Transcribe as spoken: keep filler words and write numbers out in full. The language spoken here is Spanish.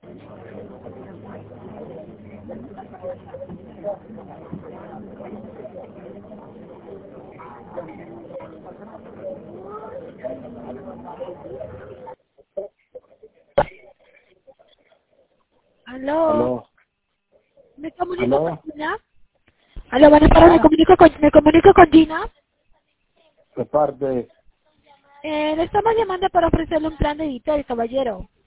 Aló. Aló. ¿Me comunico Aló. con Gina? Aló, buenas tardes, me comunico con, me comunico con Gina. De parte, Eh, le estamos llamando para ofrecerle un plan de Vital, caballero.